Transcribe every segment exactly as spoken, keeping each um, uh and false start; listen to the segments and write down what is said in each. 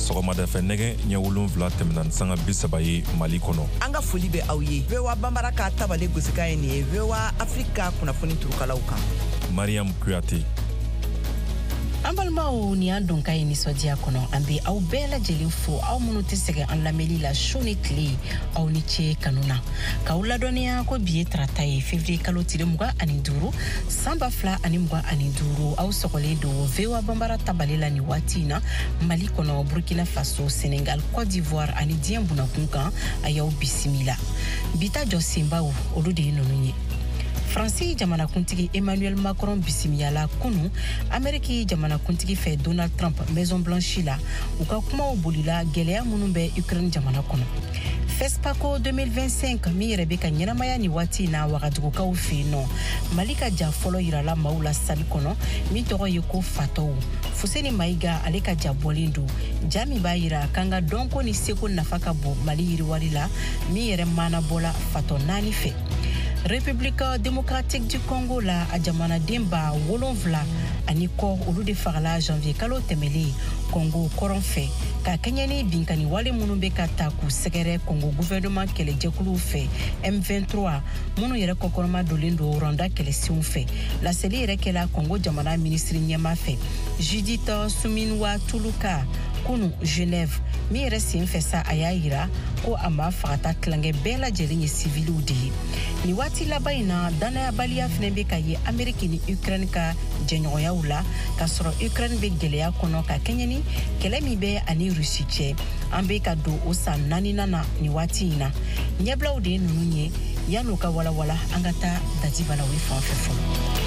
sɔgɔmada fɛ nɛgɛ ɲɛ wolonfila tɛmɛna sanga bisaba ye Mali kɔnɔ. An ka foli bɛ aw ye. V O A Banbara ka tabale gosika ye nin ye V O A Afrika kunnafoni turukalaw kan. Mariam Kuyate. An balimaw ni an don ka ye nisɔndiya kɔnɔ an bɛ aw bɛɛ lajɛlen fo aw minnu tɛ sɛgɛn an lamɛnli la su ni tile aw ni ce kanu na k'aw ladɔnniya ko bi ye tarata ye février kalo tile mugan ani duuru san ba fila ani mugan ani duuru aw sɔgɔlen don V O A Banbara tabale la nin waati in na Mali kɔnɔ Burkina Faso Sénégal Côte d'Ivoire ani diɲɛ bunakun kan a y'aw bisimila bi ta jɔ senbaw olu de ye ninnu ye. Faransi jamanakuntigi Emmanuel Macron bisimiyala kunu Ameriki jamanakuntigi fɛ Donald Trump Maison Blanche la u ka kumaw bolila gɛlɛya minnu bɛ Ukraine jamana kɔnɔ. FESPACO deux mille vingt-cinq min yɛrɛ bɛ ka ɲɛnamaya ni waati na Wagadugukaw fɛ yen nɔ Mali ka ja fɔlɔ yirala maaw la salle kɔnɔ min tɔgɔ ye ko Fatɔw. Fuseni Mayiga ale ka ja bɔlen don ja min b'a yira k'an ka dɔnko ni seko nafa ka bon Mali yiriwali la min yɛrɛ maana bɔla Fatɔ naani fɛ. République démocratique du Congo la a jamanaden ba wolonfila ani kɔ olu de fagala janvier kalo tɛmɛlen Congo kɔrɔn fɛ ka kɛɲɛ ni binkani wale minnu bɛ ka ta k'u sɛgɛrɛ Congo gouvernement kɛlɛjɛkuluw fɛ M vingt-trois minnu yɛrɛ kɔkɔrɔma dolen don Rwanda kɛlɛsenw fɛ laseli yɛrɛ kɛla Congo jamana ministre ɲɛma fɛ Judith Suminwa Tuluka kunu Genève min yɛrɛ sen fɛ sa a y'a yira ko a ma fagata tilankɛ bɛɛ lajɛlen ye civiliw de ye. Ni waati laban in na danayabaliya fɛnɛ bɛ ka ye Ameriki ni Ukraine ka jɛɲɔgɔnyaw la ka sɔrɔ Ukraine bɛ gɛlɛya kɔnɔ ka kɛɲɛ ni kɛlɛ min bɛ ani Rusi cɛ an bɛ ka don o san naaninan na ni waati in na ɲɛbilaw de ye ninnu ye yan'u ka walawala an ka taa Dadi Balawi fan fɛ fɔlɔ.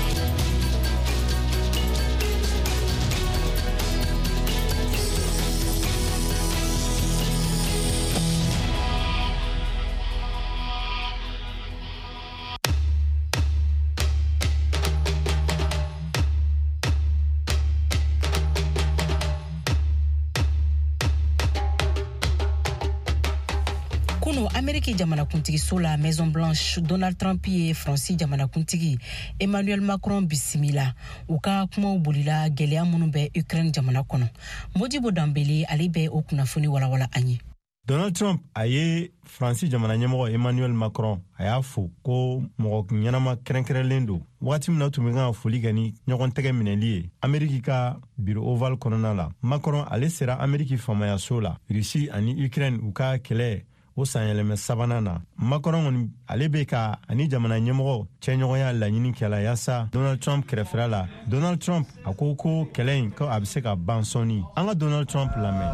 Ameriki jamanakuntigi so la Maison Blanche Donald Trump ye Faransi jamanakuntigi Emmanuel Macron bisimila u ka kumaw bolila gɛlɛya minnu bɛ Ukraine jamana kɔnɔ. Modibo Dambele ale bɛ o kunnafoni walawala an ye. Donald Trump a ye Faransi jamana ɲɛmɔgɔ Emmanuel Macron a y'a fo ko mɔgɔ ɲɛnama kɛrɛnkɛrɛnlen don waati min na tun bɛ kan foli kɛ ni ɲɔgɔn tɛgɛ minɛli ye Ameriki ka bureau oval kɔnɔna la. Macron ale sera Ameriki famayaso la Rusi ani Ukraine u ka kɛlɛ o sanyɛlɛmɛ sabanan na. Macron kɔni ale bɛ ka ani jamana ɲɛmɔgɔ cɛɲɔgɔnya laɲini kɛla yasa Donald Trump kɛrɛfɛla la. Donald Trump a ko ko kɛlɛ in ko a bɛ se ka ban sɔnni. An ka Donald Trump lamɛn.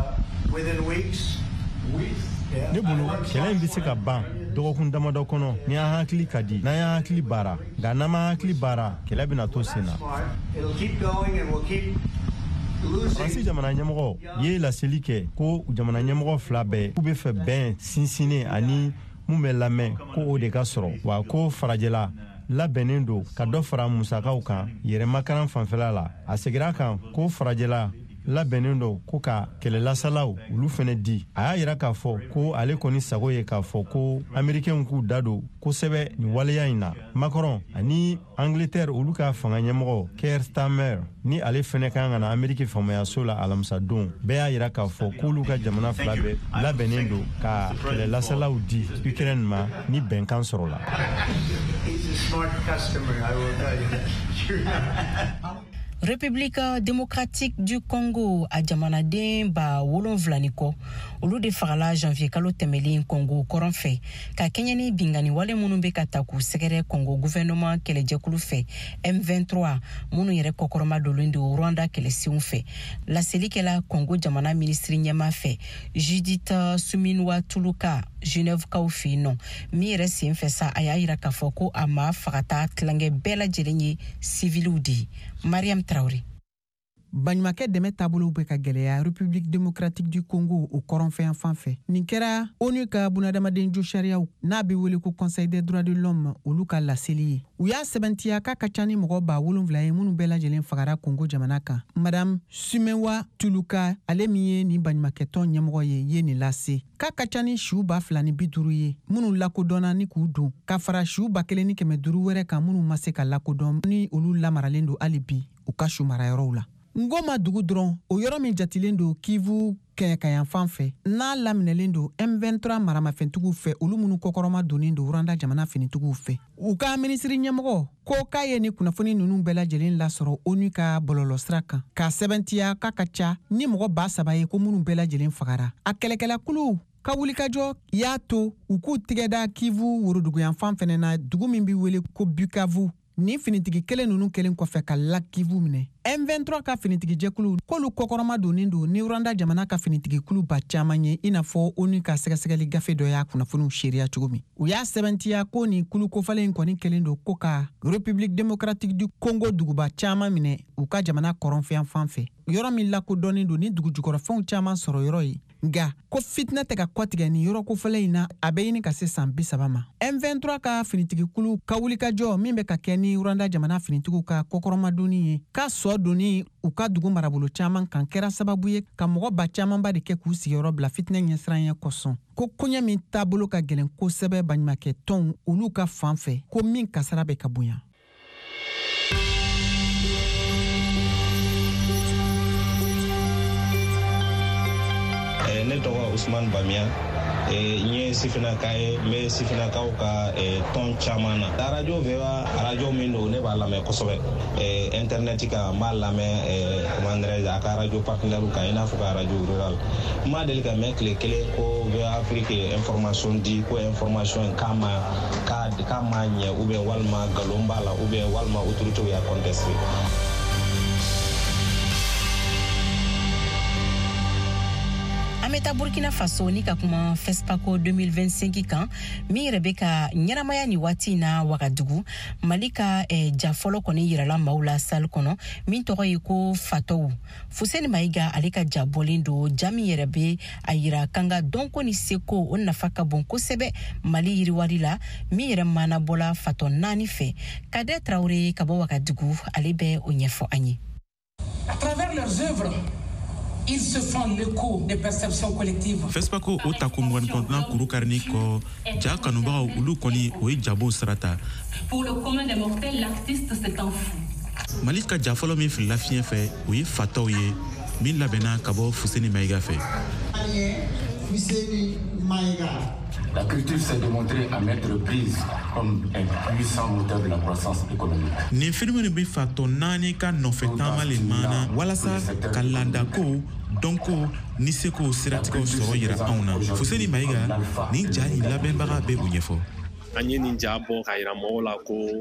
Ne bolo kɛlɛ in bɛ se ka ban dɔgɔkun damadɔ kɔnɔ ni an hakili ka di n'an y'an hakili baara nka n'an ma hakili baara kɛlɛ bɛna to sen na. Faransi jamana ɲɛmɔgɔ ye laseli kɛ ko jamana ɲɛmɔgɔ fila bɛɛ k'u bɛ fɛ bɛn sinsinnen ani mun bɛ lamɛn ko o de ka sɔrɔ wa ko farajɛla labɛnnen don ka dɔ fara musakaw kan yɛrɛmakaran fanfɛla la. A segira kan ko farajɛla labɛnnen don ko ka kɛlɛlasalaw olu fɛnɛ di. A y'a yira k'a fɔ ko ale kɔni sago ye k'a fɔ ko Amerikɛnw k'u da don kosɛbɛ nin waleya in na. Macron ani Angleterre olu ka fanga ɲɛmɔgɔ Keir Starmer ni ale fɛnɛ kan ka na Ameriki famayaso la alamisa don bɛɛ y'a yira k'a fɔ k'olu ka jamana fila bɛɛ labɛnnen don ka kɛlɛlasalaw di Ukraine ma ni bɛnkan sɔrɔla. République démocratique du Congo a jamanaden ba wolonfila ni kɔ olu de fagala janvier kalo tɛmɛlen Congo kɔrɔn fɛ ka kɛɲɛ ni bingani wale minnu bɛ ka ta k'u sɛgɛrɛ Congo gouvernement kɛlɛjɛkulu fɛ M vingt-trois minnu yɛrɛ kɔkɔrɔma dolen don Rwanda kɛlɛsenw fɛ laseli kɛla Congo jamana ministre ɲɛma fɛ Judith Suminwa Tuluka Genève kaw fɛ yen nɔ min yɛrɛ sen fɛ sa a y'a yira k'a fɔ ko a ma fagata tilankɛ bɛɛ lajɛlen ye civiliw de ye. Mariam Traoré. Baɲumankɛ dɛmɛ taabolow bɛ ka gɛlɛya République démocratique du Congo o kɔrɔnfɛn fan fɛ. Nin kɛra ONU ka bunadamaden jo sariyaw n'a bɛ wele ko Conseil des droits de l'homme olu ka laseli ye. U y'a sɛbɛntiya k'a ka ca ni mɔgɔ ba wolonfila ye minnu bɛɛ lajɛlen fagara Congo jamana kan. Madame Suminwa Tuluka ale min ye nin baɲumankɛtɔn ɲɛmɔgɔ ye ye nin lase. K'a ka ca ni siw ba fila ni bi duuru ye minnu lakodɔnna ni k'u don ka fara siw ba kelen ni kɛmɛ duuru wɛrɛ kan minnu ma se ka lakodɔn ni olu lamaralen don hali bi u ka su marayɔrɔw la. Ngoma dugu dɔrɔn o yɔrɔ min jatilen do Kivu kɛɲɛkayan fan fɛ n'a laminɛlen do M vingt-trois maramafɛntigiw fɛ olu minnu kɔkɔrɔma donnen do Rwanda jamana finitigiw fɛ. U ka minisiri ɲɛmɔgɔ ko k'a ye ni kunnafoni ninnu bɛɛ lajɛlen lasɔrɔ ONU ka bɔlɔlɔsira kan k'a sɛbɛntiya k'a ka ca ni mɔgɔ ba saba ye ko minnu bɛɛ lajɛlen fagara. A kɛlɛkɛlakulu ka wulikajɔ y'a to u k'u tigɛda Kivu woroduguyan fan fɛnɛ na dugu min bi wele ko Bukavu. Ni finitigi kelen ninnu kelen kɔfɛ ka la Kivu minɛ. M vingt-trois ka finitigi jɛkulu k'olu kɔkɔrɔma donnen do ni Rwanda jamana ka finitigi kulu ba caman ye i n'a fɔ ONU ka sɛgɛsɛgɛli gafe dɔ y'a kunnafoniw seeriya cogo min. U y'a sɛbɛntiya ko ni kulu kofalen kɔni kelen do ko ka République démocratique du Congo duguba caman minɛ u ka jamana kɔrɔnfɛyan fan fɛ. Yɔrɔ min lakodɔnnen do ni dugu jukɔrɔfɛnw caman sɔrɔ yɔrɔ ye. Nga ko fitina tɛ ka kɔtigɛ ni yɔrɔ kofalen in na a bɛ ɲini ka se san bisaba ma. M vingt-trois ka finitigikulu ka wulikajɔ min bɛ ka kɛ ni Rwanda jamana finitigiw ka kɔkɔrɔmadonni ye k'a sɔ donni u ka dugu marabolo caman kan kɛra sababu ye ka mɔgɔ ba camanba de kɛ k'u sigiyɔrɔ bila fitinɛ ɲɛsiran ɲɛ kɔsɔn. Ko koɲɛ min taabolo ka gɛlɛn kosɛbɛ baɲumankɛ tɔnw olu ka fan fɛ ko min kasara bɛ ka bonya. Ne tɔgɔ Usman Bamia n ye sifinaka ye n bɛ sifinakaw ka tɔn caman na. Radio V O A radio min don ne b'a lamɛn kosɛbɛ internet kan n b'a lamɛn comment dirais-je a ka radio partenaire kan i n'a fɔ ka radio rural. N ma deli ka mɛn tile kelen ko V O A Afrique information di ko information k'a ma k'a ma ɲɛ ou bien walima nkalon b'a la ou bien walima autorités y'a contesté. Ameta Burkina Faso ni ka kuma FESPACO deux mille vingt-cinq kan min yɛrɛ bɛ ka ɲɛnamaya ni waati na Wagadugu Mali ka eh, jafɔlɔ kɔni yirala maaw la salle kɔnɔ min tɔgɔ ye ko Fatɔw. Fuseni Mayiga ale ka jabɔlen do ja min yɛrɛ bɛ a yira kanga dɔnko ni seko o nafa ka bon kosɛbɛ Mali yiriwali la min yɛrɛ mana bɔla Fatɔ naani fɛ. Kadɛ Traoré ka bɔ Wagadugu ale bɛ o ɲɛfɔ an ye. À travers leurs œuvres, ils se font l'écho des perceptions collectives. FESPACO o ta ko mugan kɔnɔntɔn kuru karini kɔ ja kanubagaw olu kɔni o ye jabo sarata. Pour le commun des mortels, l'artiste s'est enfui. Mali ka ja fɔlɔ min filila fiɲɛ fɛ o ye Fatɔw ye min labɛnna ka bɔ Fuseni Mayiga fɛ. Fuseni Mayiga. La culture s'est démontrée à maintes reprises comme un puissant moteur de la croissance économique. Nin phénomène bi Fatɔ naani ka nɔfɛ taama le maana walasa ka laadako dɔnko ni seko siratigɛw sɔrɔ yira anw na. Fuseni Mayiga nin ja in labɛnbaga bɛ o ɲɛfɔ. An ye nin ja bɔ ka yira mɔgɔw la ko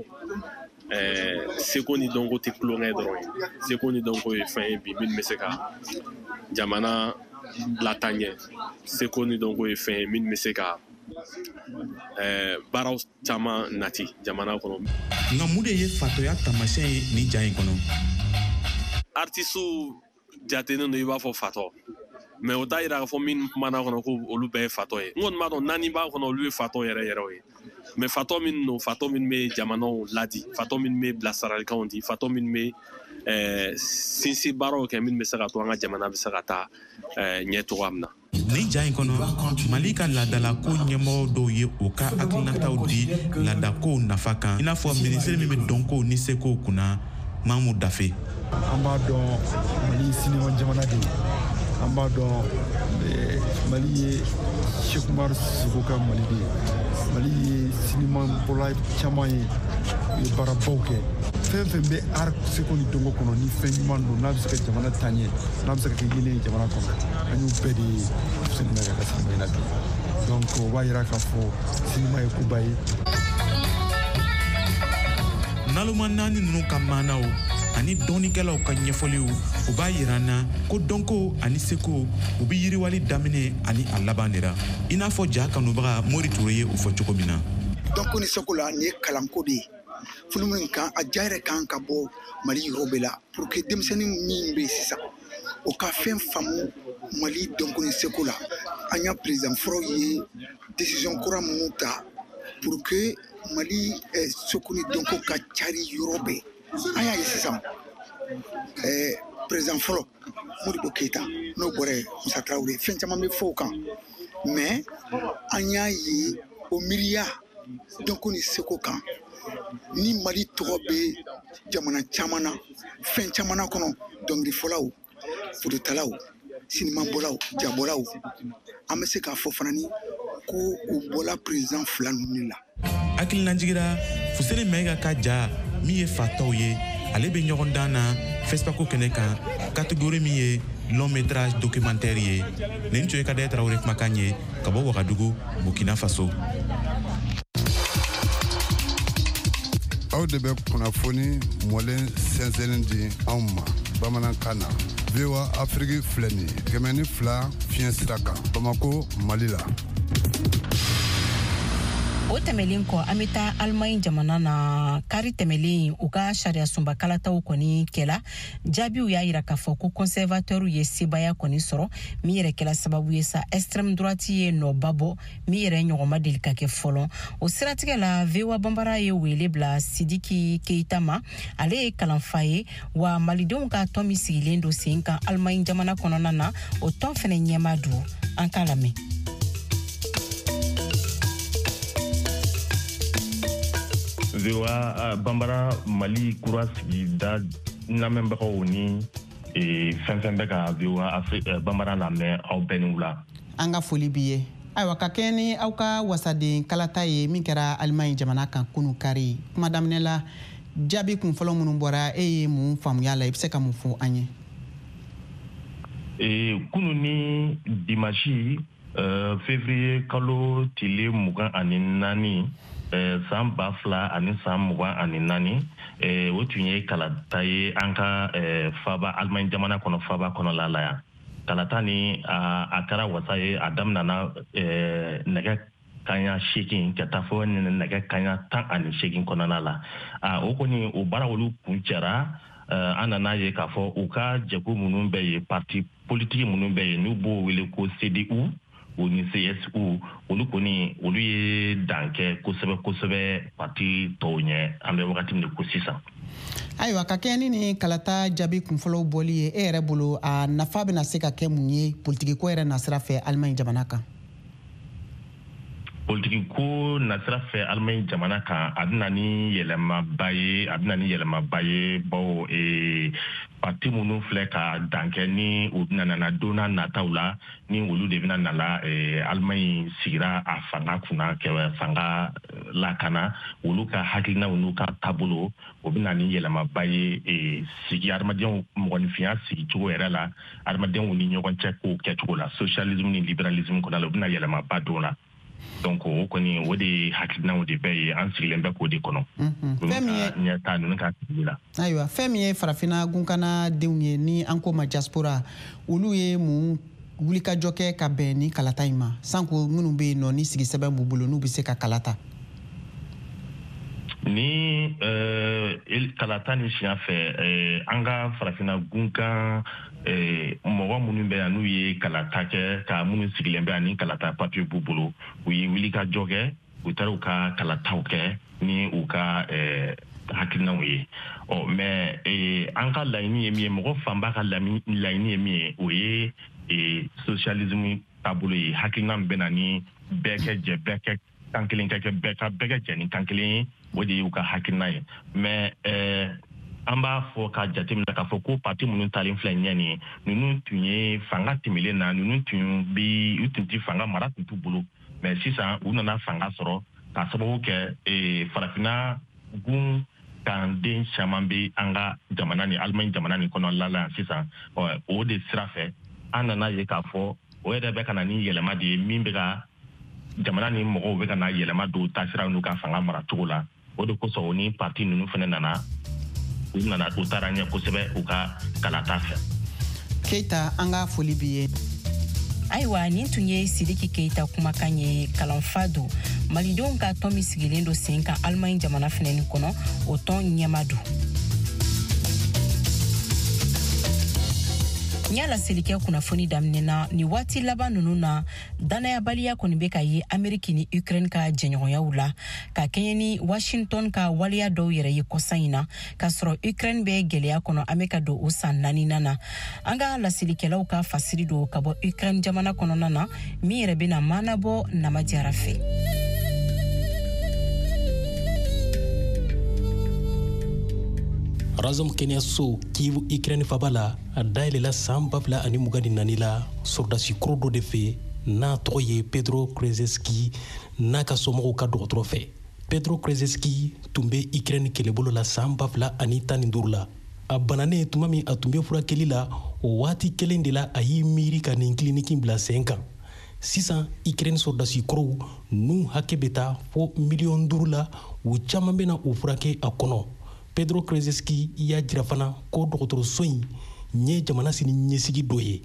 seko ni dɔnko tɛ tulonkɛ dɔrɔn ye. Seko ni dɔnko ye fɛn ye bi min bɛ se ka jamana lataaɲɛ. Seko ni dɔnko ye fɛn ye min bɛ se ka baaraw caman nati jamana kɔnɔ. Nka mun de ye fatɔya taamasiyɛn ye nin ja in kɔnɔ? Artisiw jatenen do i b'a fɔ fatɔ mais o t'a yira k'a fɔ min kumana kɔnɔ ko olu bɛɛ ye fatɔ ye. N kɔni b'a dɔn naani b'a kɔnɔ olu ye fatɔ yɛrɛ yɛrɛ ye mais fatɔ min don fatɔ min bɛ jamanaw ladi fatɔ min bɛ bilasiralikanw di fatɔ min bɛ sinsin baaraw kɛ min bɛ se ka to an ka jamana bɛ se ka taa ɲɛ cogoya min na. Nin ja in kɔnɔ Mali ka laadalako ɲɛmɔgɔ dɔw ye u ka hakilinataw di laadakow nafa kan i n'a fɔ minisiri min bɛ dɔnkow ni sekow kunna Mamu Dafe. An b'a dɔn Mali sinima jamana de ye an b'a dɔn Mali ye Cheikh Umar Sisoko ka Mali de ye Mali ye sinima bɔla caman ye u ye baarabaw kɛ fɛn fɛn bɛ art seko ni dɔnko kɔnɔ ni fɛn ɲuman don n'a bɛ se ka jamana taaɲɛ n'a bɛ se ka kɛ yelen ye jamana kɔnɔ an y'u bɛɛ de ye sinima ka sinima in na bi donc o b'a yira k'a fɔ sinima ye koba ye. Naloma naani ninnu ka maanaw ani dɔnnikɛlaw ka ɲɛfɔliw u b'a yira an na ko dɔnko ani seko u bɛ yiriwali daminɛ ani a laban de la i n'a fɔ ja kanubaga Mori Ture ye o fɔ cogo min na. Dɔnko ni seko la nin ye kalanko de ye film min kan a ja yɛrɛ kan ka bɔ Mali yɔrɔ bɛɛ la pour que denmisɛnnin min bɛ yen sisan o ka fɛn faamu Mali dɔnko ni seko la an y'a président fɔlɔ ye décision kura minnu ta pour que Mali seko ni dɔnko ka cari yɔrɔ bɛɛ an y'a ye sisan président fɔlɔ Modibo Keita n'o bɔra Musa Traoré fɛn caman bɛ fɔ o kan mais an y'a ye o miiriya dɔnko ni seko kan ni Mali tɔgɔ bɛ jamana caman na fɛn caman kɔnɔ dɔnkilifɔlaw fototalaw sinimabɔlaw jabɔlaw an bɛ se k'a fɔ fana ni ko u bɔla président fila ninnu la hakilinajigira Fuseni Mayiga ka ja min ye fatɔw ye ale bɛ ɲɔgɔn dan na Facebook kɛnɛ kan catégorie min ye long métrage documentaire ye nin tun ye Kadaye Tarawele kumakan ye ka bɔ Wagadugu Burkina Faso. aw de bɛ kunnafoni mɔlen sɛnsɛnnin di anw ma bamanankan na V O A Afrique filɛ nin ye kɛmɛ ni fila fiɲɛ sira kan Bamako Mali la. o tɛmɛlen kɔ an bɛ taa Alemaɲi jamana na kari tɛmɛlen u ka sariya sunba kalataw kɔni kɛla jaabiw y'a yira k'a fɔ ko conservateur ye sebaya kɔni sɔrɔ min yɛrɛ kɛla sababu ye sa extrême droite ye nɔba bɔ min yɛrɛ ɲɔgɔnma deli ka kɛ fɔlɔ o siratigɛ la V O A banbara ye wele bila Sidiki Keita ma ale ye kalanfa ye wa malidenw ka tɔn min sigilen don sen kan Alemaɲi jamana kɔnɔna na o tɔn fɛnɛ ɲɛma don an k'a lamɛn. V O A banbara Mali kura sigida lamɛnbagaw ni fɛn fɛn bɛ ka V O A banbara lamɛn aw bɛɛ ni wula. An ka foli b'i ye. Ayiwa ka kɛ ni aw ka wasaden kalata ye min kɛra Alemaɲi jamana kan kunu kari kuma daminɛ la jaabi kun fɔlɔ minnu bɔra e ye mun faamuya la i bɛ se ka mun fɔ an ye. Kunu ni dimanche février kalo tile mugan ani naani san ba fila ani san mugan ani naani o tun ye kalata ye an ka faba Alemaɲi jamana kɔnɔ faba kɔnɔla la yan kalata ni a kɛra wasa ye a daminana nɛgɛ kaɲa seegin ka taa fɔ nɛgɛ kaɲa tan ani seegin kɔnɔna la o kɔni o baara olu kun cɛra an nana ye k'a fɔ u ka jɛku minnu bɛ ye parti politique minnu bɛ ye n'u b'o wele ko C D U o ni C S U olu kɔni olu ye dan kɛ kosɛbɛ kosɛbɛ parti tɔw ɲɛ an bɛ wagati min ko sisan. Ayiwa ka kɛ ni ni kalata jaabi kunfɔlɔw bɔli ye e yɛrɛ bolo a nafa bɛna se ka kɛ mun ye politiki ko yɛrɛ nasira fɛ Alemaɲi jamana kan. Politiki ko nasira fɛ Alemaɲi jamana kan a bɛna ni yɛlɛmaba ye a bɛna ni yɛlɛmaba ye bawo parti minnu filɛ ka dan kɛ ni u bɛna nana donna nataw la ni olu de bɛna nala Alemaɲi sigira a fanga kunna kɛ fanga lakana olu ka hakilinaw n'u ka taabolo o bɛna ni yɛlɛmaba ye sigi adamadenw mɔgɔninfinya sigi cogo yɛrɛ la adamadenw ni ɲɔgɔn cɛ kow kɛcogo la socialisme ni liberalisme kɔnɔna la o bɛna yɛlɛmaba don la. Donc o kɔni o de hakilinaw de bɛ ye an sigilen bɛ k'o de kɔnɔ. Fɛn min ye ɲɛtaa ninnu ka sigi la. Ayiwa fɛn min ye farafina gunkana denw ye ni an ko ma diaspora olu ye mun wulikajɔ kɛ ka bɛn ni kalata in ma sanko minnu bɛ yen nɔ ni sigi sɛbɛn b'u bolo n'u bɛ se ka kalata. Ni kalata ni siɲɛ fɛ an ka farafina gunkan mɔgɔ minnu bɛ yan n'u ye kalata kɛ ka minnu sigilen bɛ yan ni kalata papier b'u bolo u ye wulikajɔ kɛ u taara u ka kalataw kɛ ni u ka hakilinaw ye ɔ mɛ an ka laɲini ye min ye mɔgɔ fanba ka laɲini ye min ye o ye socialisme taabolo ye hakilina min bɛ na ni bɛɛ kɛ jɛ bɛɛ kɛ kan kelen kɛ bɛɛ ka bɛɛ kɛ jɛ ni kan kelen ye o de y'u ka hakilina ye mɛ an b'a fɔ ka jateminɛ k'a fɔ ko parti minnu talen filɛ ɲɛ nin ninnu tun ye fanga tɛmɛlen na ninnu tun bi u tun tɛ fanga mara tun t'u bolo mɛ sisan u nana fanga sɔrɔ k'a sababu kɛ farafina gun kan den caman bɛ an ka jamana ni Alemaɲi jamana ni kɔnɔna la sisan o de sira fɛ an nana ye k'a fɔ o yɛrɛ bɛ ka na ni yɛlɛma de ye min bɛ ka jamana ni mɔgɔw bɛ ka na yɛlɛma don taasira n'u ka fanga mara cogo la o de kosɔn o ni parti ninnu fana nana u nana u taara ɲɛ kosɛbɛ u ka kalata fɛ. Keita an ka foli b'i ye. Ayiwa nin tun ye Sidiki Keita kumakan ye kalanfa don malidenw ka tɔn min sigilen don sen kan Alemaɲi jamana fɛnɛ kɔnɔ o tɔn ɲɛma don. N y'a laselikɛ kunnafoni daminɛna ni waati laban ninnu na danayabaliya kɔni bɛ ka ye Ameriki ni Ukraine ka jɛɲɔgɔnyaw la ka kɛɲɛ ni Washington ka waliya dɔw yɛrɛ ye kɔsan in na k'a sɔrɔ Ukraine bɛ gɛlɛya kɔnɔ an bɛ ka don o san naaninan na an ka laselikɛlaw ka fasiri don ka bɔ Ukraine jamana kɔnɔna na min yɛrɛ bɛna maanabɔ Namajara fɛ. Razom Kenya so Kiev Ukraine fabala a dayɛlɛla san ba fila ani mugan ni naani la sɔrɔdasi kɔrɔ dɔ de fɛ n'a tɔgɔ ye Pedro Krzeski n'a ka somɔgɔw ka dɔgɔtɔrɔ fɛ. Pedro Krzeski tun bɛ Ukraine kɛlɛbolo la san ba fila ani tan ni duuru la. A bananen tuma min a tun bɛ furakɛli la o waati kelen de la a y'i miiri ka nin kiliniki bila sen kan. Sisan Ukraine sɔrɔdasi kɔrɔw n'u hakɛ bɛ taa fo miliyɔn duuru la u caman bɛna o furakɛ a kɔnɔ. Pedro Krzeski y'a jira fana ko dɔgɔtɔrɔso in ye jamana sini ɲɛsigi dɔ ye.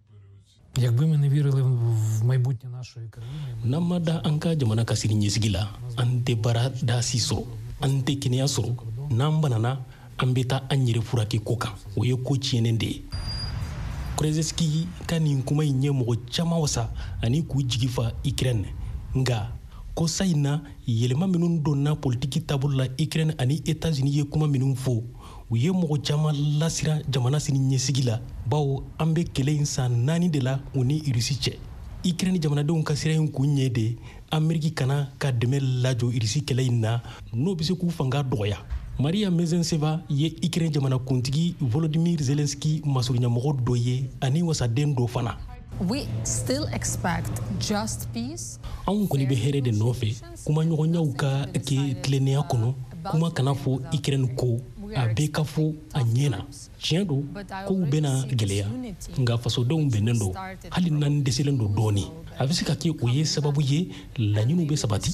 N'an ma da an ka jamana ka sini ɲɛsigi la an tɛ baara daasi sɔrɔ an tɛ kɛnɛya sɔrɔ n'an banana an bɛ taa an yɛrɛ furakɛ ko kan o ye ko tiɲɛnen de ye. Krzeski ka nin kuma in ye mɔgɔ caman wasa ani k'u jigi fa Ukraine nka ko sa in na yɛlɛma minnu donna politiki taabolo la Ukraine ani États-Unis ye kuma minnu fɔ u ye mɔgɔ caman lasira jamana sini ɲɛsigi la bawo an bɛ kɛlɛ in san naani de la u ni Irisi cɛ. Ukraine jamanadenw ka sira in kun ɲɛ de Ameriki kana ka dɛmɛ lajɔ Irisi kɛlɛ in na n'o bɛ se k'u fanga dɔgɔya. Maria Mezenseva ye Ukraine jamanakuntigi Volodymyr Zelensky masuruɲamɔgɔ dɔ ye ani wasaden dɔ fana. We still expect just peace. Anw kɔni bɛ hɛrɛ de nɔfɛ kuma ɲɔgɔnyaw ka kɛ tilennenya kɔnɔ kuma kana fɔ Ukraine ko a bɛ ka fɔ a ɲɛna tiɲɛ don kow bɛna gɛlɛya nka fasodenw bɛnnen don hali n'an dɛsɛlen don dɔɔni a bɛ se ka kɛ o ye sababu ye laɲiniw bɛ sabati.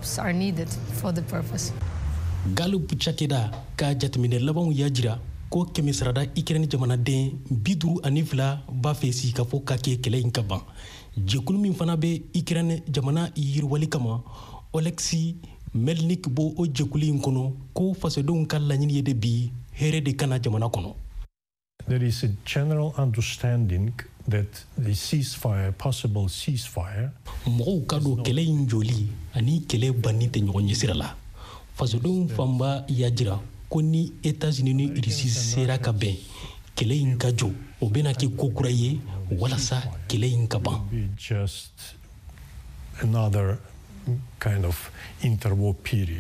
Gallup cakɛda ka jateminɛ labanw y'a jira ko kɛmɛ sarada Ukraine jamanaden bi duuru ani fila b'a fɛ si ka fɔ ka kɛ kɛlɛ in ka ban. Jɛkulu min fana bɛ Ukraine jamana yiriwali kama Oleksi Melnik bɔ o jɛkulu in kɔnɔ ko fasodenw ka laɲini ye de bi hɛrɛ de kana jamana kɔnɔ. There is a general understanding that the ceasefire, possible ceasefire, mɔgɔw ka don kɛlɛ in joli ani kɛlɛ banni tɛ ɲɔgɔn ɲɛsira la. Fasodenw fanba y'a jira ko ni États-Unis ni Irisi sera ka bɛn kɛlɛ in ka jɔ o bɛna kɛ ko kura ye walasa kɛlɛ in ka ban. Just another kind of interwar period.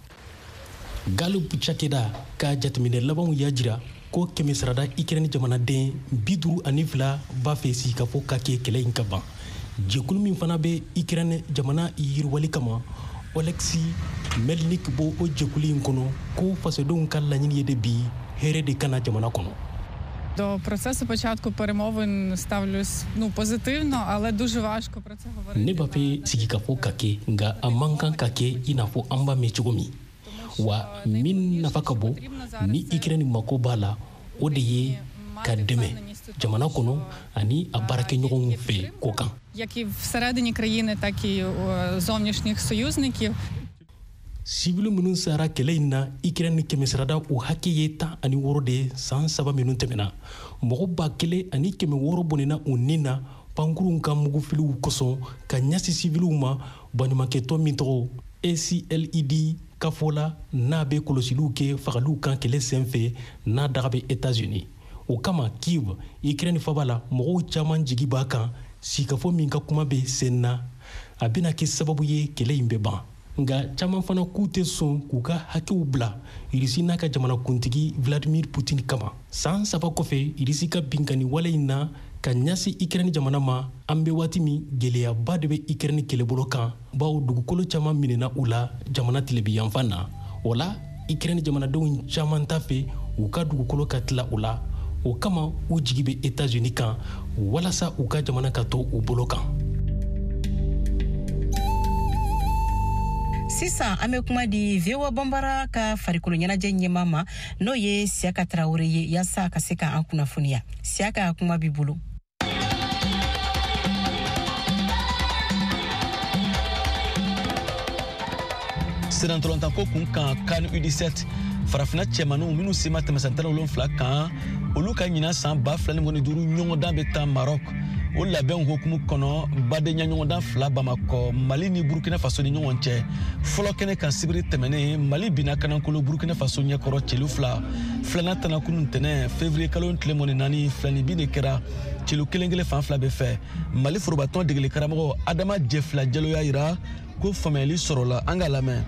Gallup cakɛda ka jateminɛ labanw y'a jira ko kɛmɛ sarada Ukraine jamanaden bi duuru ani fila b'a fɛ si ka fɔ ka kɛ kɛlɛ in ka ban. Jɛkulu min fana bɛ Ukraine jamana yiriwali kama Oleksi Melnik bɔ o jɛkulu in kɔnɔ ko fasodenw ka laɲini ye de bi hɛrɛ de kana jamana kɔnɔ. До процесу початку перемовин ставлюсь ну позитивно, але дуже важко про це говорити. Ne b'a fɛ sigi ka fɔ ka kɛ nka a man kan ka kɛ i n'a fɔ an b'a mɛn cogo min wa min nafa ka bon ni Ukraine mako b'a la o de ye ka dɛmɛ jamana kɔnɔ ani a baarakɛɲɔgɔnw fɛ ko kan. Як і всередині країни, так і зовнішніх союзників. Sibilu minnu sara kɛlɛ in na Ukraine kɛmɛ sarada u hakɛ ye tan ani wɔɔrɔ de san saba minnu tɛmɛna mɔgɔ ba kelen ani kɛmɛ wɔɔrɔ bɔnɛna u ni na pankuruw ka mugufiliw kosɔn ka ɲɛsin sibiliw ma baɲumankɛtɔn min tɔgɔ A C L I D ka fɔ la n'a bɛ kɔlɔsiliw kɛ fagaliw kan kɛlɛ senfɛ n'a daga bɛ États-Unis o kama Kiev Ukraine faba la mɔgɔw caman jigi b'a kan sikafɔ min ka kuma bɛ sen na a bɛna kɛ sababu ye kɛlɛ in bɛ ban nka caman fana k'u tɛ sɔn k'u ka hakɛw bila Irisi n'a ka jamanakuntigi Vladimir Putin kama san saba kɔfɛ Irisi ka binkani wale in na ka ɲɛsin Ukraine jamana ma an bɛ waati min gɛlɛyaba de bɛ Ukraine kɛlɛbolo kan bawo dugukolo caman minɛna u la jamana tilebiyanfan na o la Ukraine jamanadenw caman t'a fɛ u ka dugukolo ka tila u la o kama u jigi bɛ États-Unis kan walasa u ka jamana ka to u bolo kan. Sisan an bɛ kuma di V O A Banbara ka farikolo ɲɛnajɛ ɲɛmaa ma n'o ye Siyaka Tarawele ye yaasa ka se k'an kunnafoniya. Siyaka kuma b'i bolo. Sirantɔlɔntanko kun kan CAN U dix-sept farafina cɛmaninw minnu se ma tɛmɛ san tan ni wolonwula kan olu ka ɲinan san ba fila ni mugan ni duuru ɲɔgɔndan bɛ taa Maroc o labɛn hukumu kɔnɔ badenya ɲɔgɔndan fila Bamakɔ Mali ni Burkina Faso ni ɲɔgɔn cɛ fɔlɔ kɛnɛ kan sibiri tɛmɛnen Mali binna kanankolo Burkina Faso ɲɛkɔrɔ celu fila filanan tɛnɛnkunu ntɛnɛn février kalo tile mɔni naani filani bin de kɛra celu kelen kelen fan fila bɛ fɛ Mali forobatɔn degeli karamɔgɔ Adama Jɛfila Jalo y'a yira ko faamuyali sɔrɔla an ka lamɛn.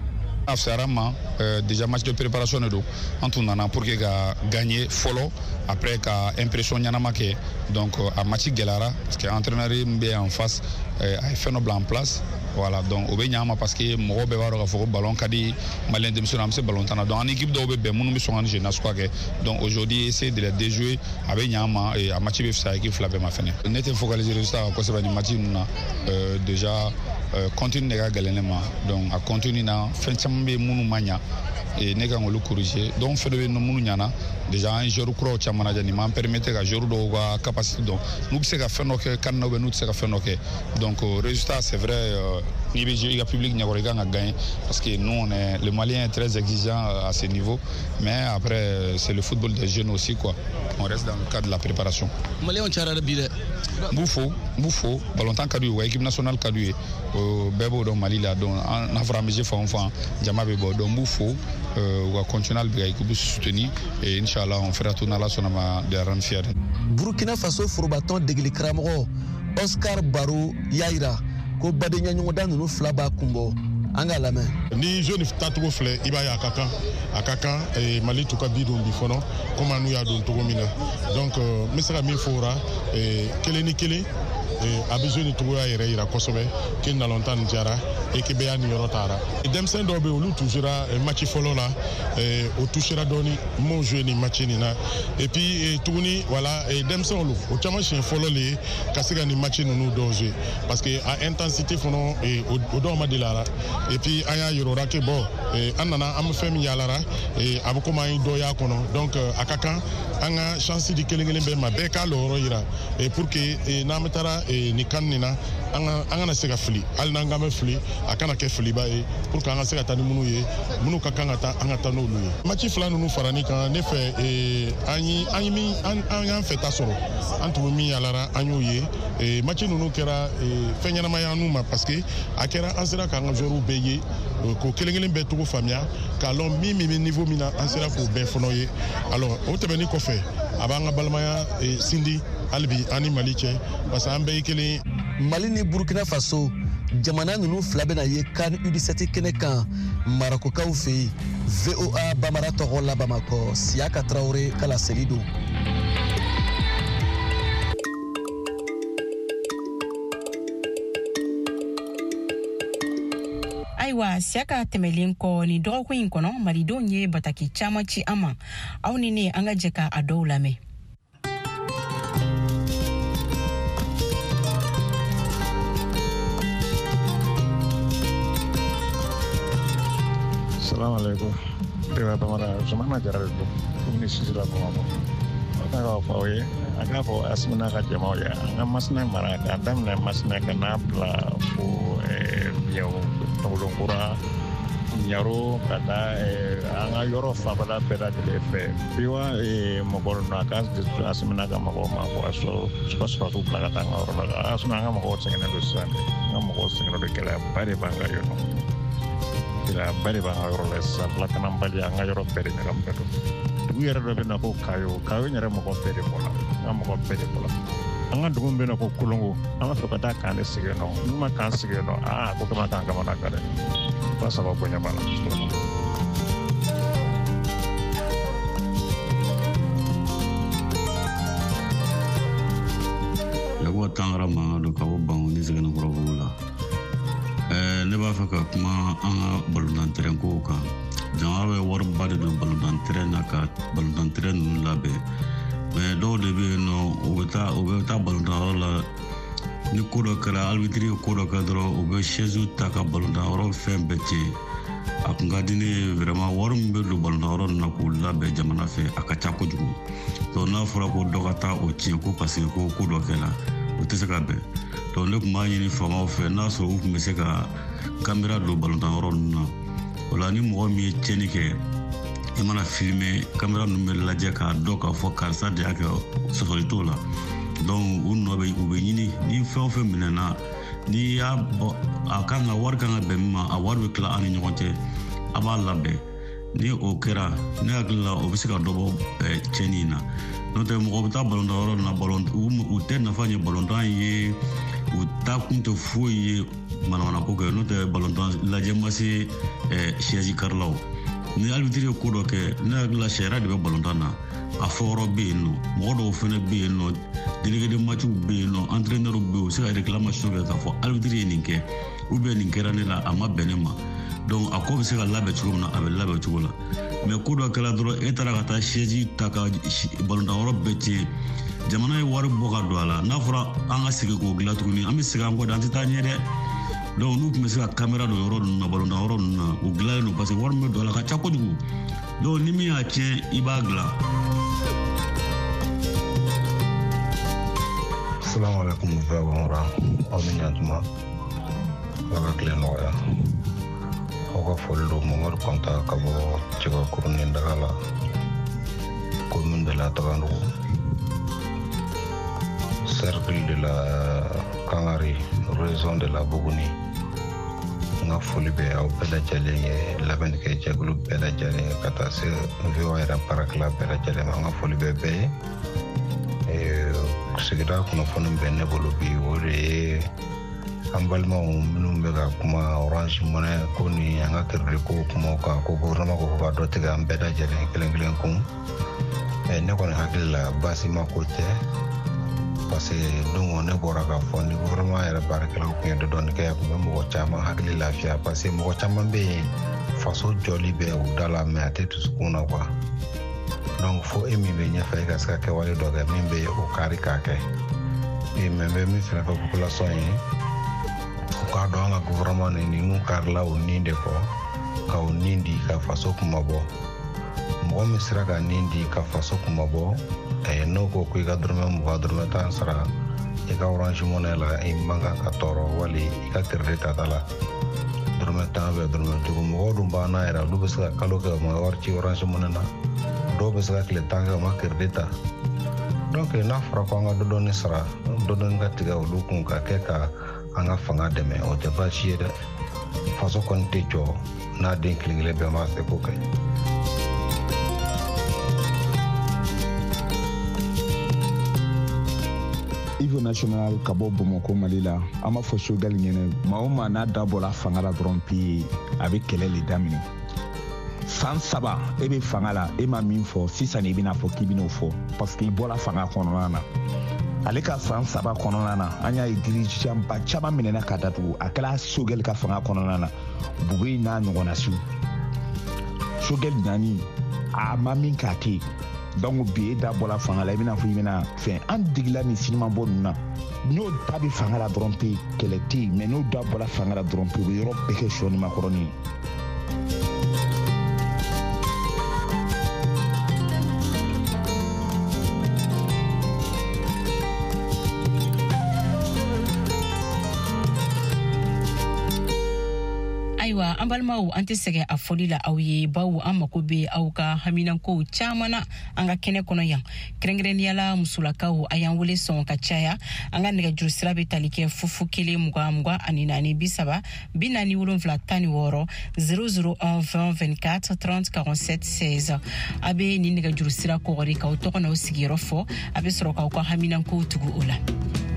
Afsarama euh, déjà match de préparation de en nana pour que ga gagner follow après ka impression ñanama ke donc euh, à match gelara parce que entraîneur mbe en face euh, a fait no blanc en place voilà donc o be ñama parce que mo be waro ga fo ballon kadi malien de monsieur amse ballon tana donc en équipe do be be munu mi songan jeunesse quoi que donc aujourd'hui essayer de les déjouer avec ñama et à match be ça équipe flabe ma fene n'était focaliser résultat ko se ba ni match na euh, déjà euh, continue ga galenema donc a continue na fin chambe munu manya et nega ngolu corriger donc fait de no munu nyana déjà un jour croix chamana jani ma permettre ga jour do ga capacité donc nous se ga faire no ke kan no be nous se ga faire no ke donc euh, résultat c'est vrai euh, ni B G I public nyagori ga gagner parce que nous on est le Malien est très exigeant à ce niveau mais après c'est le football des jeunes aussi quoi on reste dans le cadre de la préparation Malien chara bile Boufo Boufo ballon tan kadu wa équipe nationale kadu euh bebo do Mali là donc en aframije fa enfant jama bebo do Boufo euh wa continuer à équipe soutenir et inchallah on fera tout dans la sonama de rendre fier Burkina Faso furbaton degli kramo Oscar Barou Yaira ko badenya nyonda no flaba kumbo anga la main ni jeune tatugo flé ibaya akaka akaka et Mali tuka bidon bifono comme nous ya don to mina donc mesra mi fora et keleni kele et a besoin de trouver à ira kosobe qui n'a longtemps jara et qui be ani yorotara et dem sen do be olu toujours match follow là et au touchera doni mon jeu ni match ni na et puis tourni voilà et dem sen olu au chama chez follow les kasiga ni match nous doje parce que à intensité fono et au do ma dilara et puis aya yorora ke bo et anana am femi yalara et aboko mai do ya kono donc akaka anga chance di kelengele be ma be ka loro ira et pour que na metara et ni kanina anga anga na sega fli al na ngame fli akana ke fli ba e pour que anga sega tani munu ye munu ka kanga ta anga ta no lu match fla no farani kan ne fe e ani ani mi anga fait ta soro antu mi alara anyo ye e match no kera e fenyana ma ya numa parce que akera ansera ka anga joru beye ko kelengele be to famia ka lo mi mi niveau mina ansera ko be fonoye alors o tebeni ko fe abanga balmaya e sindi albi ani maliche parce que ambe kele Mali ni Burkina Faso jamana nunu flabe na ye kan U dix-sept kene kan Maroko ka ufe V O A Bamara Togola Bamako Siaka Traoré kala Selido Aiwa siaka tɛmɛlen kɔ ni dɔgɔkun in kɔnɔ malidenw ye bataki caman ci an ma aw ni ne an ka jɛ ka a dɔw lamɛn. Assalamu alaikum. Dewa Bamara Zumana Jarado Kumni Sisila Bamako. Aka fa ye aka fa asmana ka jama'a ya anga masna mara ka damna masna ka napla fo e biyo tawlongura nyaro kata anga yoro fa bala pera de fe biwa e mogol na ka asmana ka mako ma ko aso so tu plaga tanga ora asuna anga mako sengena dosan anga mako sengena de kala bare banga yo no ila bare banga ora lesa plakana mbali anga yoro pere ngam beto wiyere do be na ko kayo kayo nyare mo ko pere bola ngam ko pere bola anga dum be na ko kulungu anga to kata kan sige no numa kan sige no ah ko kama kan kama na kare pa sa ko nya bala la ko tangara ma do ka bangu ni sige no ko bula eh ne ba fa ka kuma anga balundan tren ko ka jama be war bade do balundan tren ka balundan tren nu labe mais do de be no o ta o ta balundan la ni ko do kala albitri ko do ka dro o be chezu ta ka balundan ro fem beti akunga dini vraiment war mbe do balundan ro na ko labe jamana fe akacha ko jugu to na fura ko do ka ta o ti ko parce ko ko do kala o te se ka be to ne kuma yini fama fe na so u me se ka camera do balundan ro na wala ni mo mi tieni ke e mana filmer camera no me laje ka do ka fo karsa de aka so so to la donc un no be u be ni ni fo fo minana ni ya aka na war kan be ma a war be kla ani nyote aba labe ni o kera ni agla o bisika do bo tieni na no te mo ta balundan ro na balon u te na fa ni balundan ye u ta kunto fo ye manamana ko kɛ n'o tɛ balontan lajɛ ma se siège karilaw ni arbitre ye ko dɔ kɛ ne hakili la sariya de bɛ balontan na a fɔyɔrɔ bɛ yen nɔ mɔgɔ dɔw fɛnɛ bɛ yen nɔ délégué de match bɛ yen nɔ entraîneur bɛ yen u se ka réclamation kɛ k'a fɔ arbitre ye nin kɛ ou bien nin kɛra ne la a ma bɛn ne ma donc a ko bɛ se ka labɛn cogo min na a bɛ labɛn cogo la mais ko dɔ kɛra dɔrɔn e taara ka taa siège ta ka balontan yɔrɔ bɛɛ tiɲɛ jamana ye wari bɔ ka don a la n'a fɔra an ka segin k'o dilan tuguni an bɛ segin an kɔ de an tɛ taa ɲɛ dɛ donc n'u tun bɛ se ka caméra don yɔrɔ ninnu na balontan yɔrɔ ninnu na u dilanlen don parce que wari min bɛ don a la ka ca kojugu donc ni min y'a tiɲɛ i b'a dilan. Assalamu alaikum vɛwɔnra aw ni ɲantuma ala ka tile nɔgɔya aw ka foli don Mamadu Kɔnta ka bɔ Cɛkɔrɔkuru ni Daga la commune de la Tagandougu cercle de la Kangari région de la Buguni n ka foli bɛ aw bɛɛ lajɛlen ye labɛnnikɛ jɛkulu bɛɛ lajɛlen ka taa se V O A yɛrɛ baarakɛla bɛɛ lajɛlen ma n ka foli bɛ bɛɛ ye sigida kunnafoni bɛ ne bolo bi o de ye an balimaw minnu bɛ ka kuma Orange Money ko ni an ka crédit ko kumaw kan ko gouvernement ko ka dɔ tigɛ an bɛɛ lajɛlen kelen kelen kun ne kɔni hakili la baasi ma ko tɛ parce que don ne bɔra ka fɔ ni gouvernement yɛrɛ baarakɛlaw kun ye dɔɔnin kɛ a kun bɛ mɔgɔ caman hakili lafiya parce que mɔgɔ caman bɛ yen faso jɔli bɛ u da la mais a tɛ dusukun na quoi donc fo e min bɛ ɲɛfɛ e ka se ka kɛwale dɔ kɛ min bɛ o kari k'a kɛ e mais bɛ min fɛnɛ fɛ population ye u k'a dɔn an ka gouvernement ni ninnu karila o nin de kɔ ka o nin di ka faso kumabɔ mɔgɔ min sera ka nin di ka faso kumabɔ n'o ko ko i ka dɔrɔmɛ mugan dɔrɔmɛ tan sara i ka Orange Money la i man kan ka tɔɔrɔ wali i ka crédit tata la dɔrɔmɛ tan bɛ dɔrɔmɛ duuru mɔgɔw dun b'an na yɛrɛ olu bɛ se ka kalo kɛ u ma wari ci Orange Money na dɔw bɛ se ka tile tan kɛ u ma crédit ta donc n'a fɔra ko an ka dɔɔnin sara dɔɔnin ka tigɛ olu kun ka kɛ ka an ka fanga dɛmɛ o tɛ baasi ye dɛ faso kɔni tɛ jɔ n'a den kelen kelen bɛɛ ma se k'o kɛ. Ivo National ka bɔ Bamakɔ Mali la an b'a fɔ Choguel ɲɛnɛ maa o maa n'a da bɔra fanga la dɔrɔn pe a bɛ kɛlɛ le daminɛ san saba e bɛ fanga la e ma min fɔ sisan i bɛna fɔ k'i bɛn'o fɔ parce que i bɔra fanga kɔnɔna na ale ka san saba kɔnɔna na an y'a ye dirigeantba caman minɛna ka datugu a kɛra Choguel ka fanga kɔnɔna na Bugo n'a ɲɔgɔnna siw Choguel nani a ma min k'a kɛ donc bi e da bɔra fanga la i bɛna fɔ i bɛna fɛn an digila nin sinima bɔ ninnu na n'o da bɛ fanga la dɔrɔn pe kɛlɛ tɛ yen mais n'o da bɔra fanga la dɔrɔn pe u bɛ yɔrɔ bɛɛ kɛ sɔ ni makɔrɔni ye. Ayiwa an balimaw an tɛ sɛgɛn a fɔli la aw ye bawo an mako bɛ aw ka haminankow caman na an ka kɛnɛ kɔnɔ yan kɛrɛnkɛrɛnnenya la musolakaw a y'an wele sɔn ka caya an ka nɛgɛjuru sira bɛ tali kɛ fufu kelen mugan mugan ani naani bi saba bi naani wolonfila tan ni wɔɔrɔ zéro zéro un vingt vingt-quatre trente quarante-sept seize a bɛ nin nɛgɛjuru sira kɔgɔri k'aw tɔgɔ n'aw sigiyɔrɔ fɔ a bɛ sɔrɔ k'aw ka haminankow tugu o la.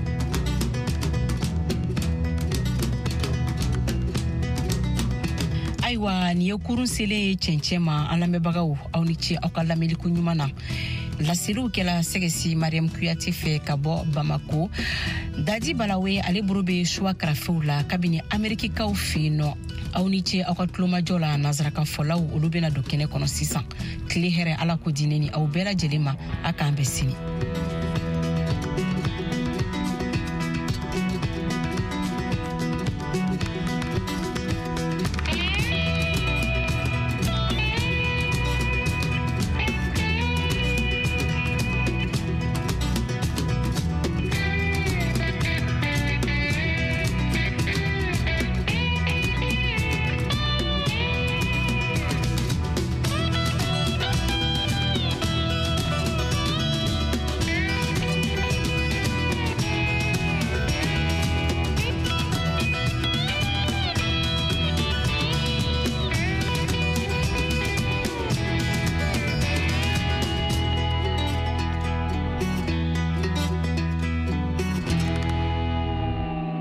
Ayiwa ni ye kurun selen cɛncɛn ma an lamɛnbagaw aw ni ce aw ka lamɛnliko ɲuman na laseliw kɛla sɛgɛsi Mariam Kuyate fɛ ka bɔ Bamako Dadi Balawe ale bolo bɛ choix karafew la kabini Amerikikaw fɛ yen nɔ aw ni ce aw ka tulomajɔ la nazaraka fɔlaw olu bɛna don kɛnɛ kɔnɔ sisan tile hɛrɛ ala ko diinɛ ni aw bɛɛ lajɛlen ma a k'an bɛn sini.